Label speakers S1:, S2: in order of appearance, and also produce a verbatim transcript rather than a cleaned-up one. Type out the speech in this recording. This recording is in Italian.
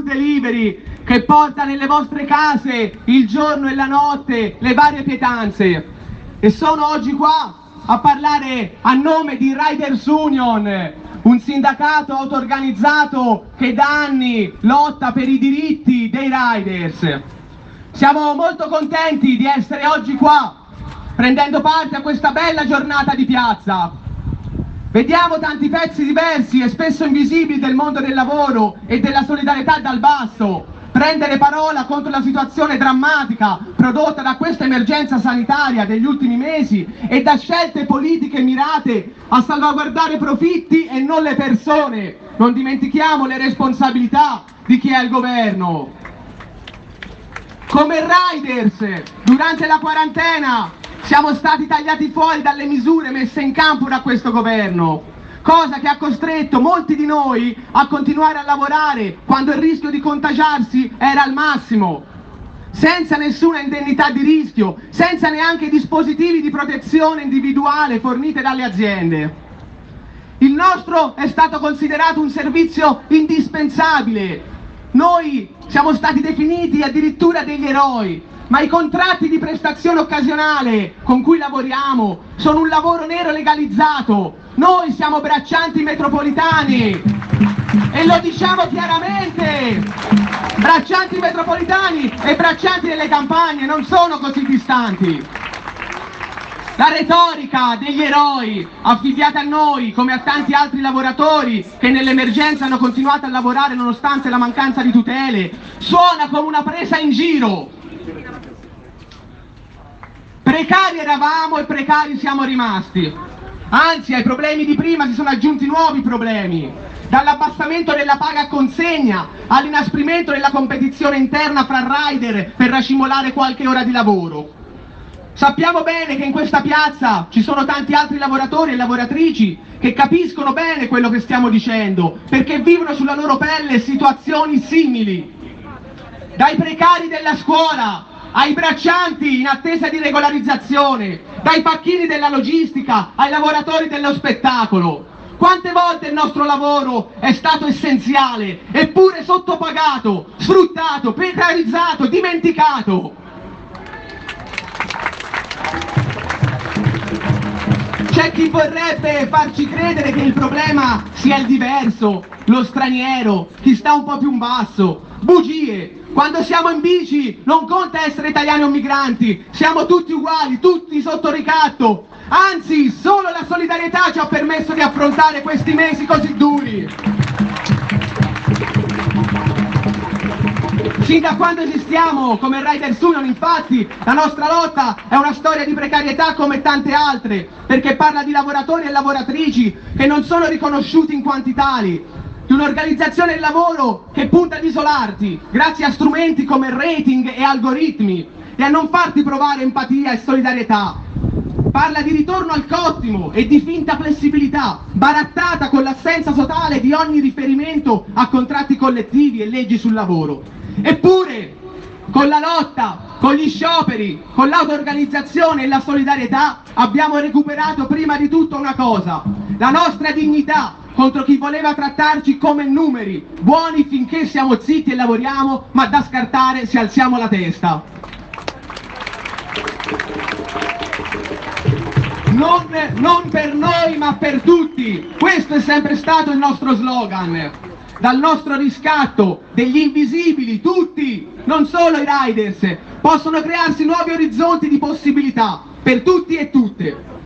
S1: delivery che porta nelle vostre case il giorno e la notte le varie pietanze. E sono oggi qua a parlare a nome di Riders Union, un sindacato auto-organizzato che da anni lotta per i diritti dei riders. Siamo molto contenti di essere oggi qua, prendendo parte a questa bella giornata di piazza. Vediamo tanti pezzi diversi e spesso invisibili del mondo del lavoro e della solidarietà dal basso prendere parola contro la situazione drammatica prodotta da questa emergenza sanitaria degli ultimi mesi e da scelte politiche mirate a salvaguardare profitti e non le persone. Non dimentichiamo le responsabilità di chi è al governo. Come Riders, durante la quarantena siamo stati tagliati fuori dalle misure messe in campo da questo governo, cosa che ha costretto molti di noi a continuare a lavorare quando il rischio di contagiarsi era al massimo, senza nessuna indennità di rischio, senza neanche dispositivi di protezione individuale fornite dalle aziende. Il nostro è stato considerato un servizio indispensabile. Noi siamo stati definiti addirittura degli eroi, ma i contratti di prestazione occasionale con cui lavoriamo sono un lavoro nero legalizzato. Noi siamo braccianti metropolitani e lo diciamo chiaramente. Braccianti metropolitani e braccianti delle campagne non sono così distanti. La retorica degli eroi affibbiata a noi, come a tanti altri lavoratori che nell'emergenza hanno continuato a lavorare nonostante la mancanza di tutele, suona come una presa in giro. Precari eravamo e precari siamo rimasti. Anzi, ai problemi di prima si sono aggiunti nuovi problemi, dall'abbassamento della paga a consegna all'inasprimento della competizione interna fra rider per racimolare qualche ora di lavoro. Sappiamo bene che in questa piazza ci sono tanti altri lavoratori e lavoratrici che capiscono bene quello che stiamo dicendo, perché vivono sulla loro pelle situazioni simili. Dai precari della scuola ai braccianti in attesa di regolarizzazione, dai pacchini della logistica ai lavoratori dello spettacolo. Quante volte il nostro lavoro è stato essenziale, eppure sottopagato, sfruttato, precarizzato, dimenticato. C'è chi vorrebbe farci credere che il problema sia il diverso, lo straniero, chi sta un po' più in basso. Bugie! Quando siamo in bici non conta essere italiani o migranti, siamo tutti uguali, tutti sotto ricatto. Anzi, solo la solidarietà ci ha permesso di affrontare questi mesi così duri. Sin da quando esistiamo come Riders Union, infatti, la nostra lotta è una storia di precarietà come tante altre, perché parla di lavoratori e lavoratrici che non sono riconosciuti in quanti tali, di un'organizzazione del lavoro che punta ad isolarti grazie a strumenti come rating e algoritmi e a non farti provare empatia e solidarietà. Parla di ritorno al cottimo e di finta flessibilità, barattata con l'assenza totale di ogni riferimento a contratti collettivi e leggi sul lavoro. Eppure, con la lotta, con gli scioperi, con l'auto-organizzazione e la solidarietà abbiamo recuperato prima di tutto una cosa, la nostra dignità contro chi voleva trattarci come numeri, buoni finché siamo zitti e lavoriamo, ma da scartare se alziamo la testa. Non, non per noi ma per tutti, questo è sempre stato il nostro slogan. Dal nostro riscatto degli invisibili, tutti, non solo i riders, possono crearsi nuovi orizzonti di possibilità per tutti e tutte.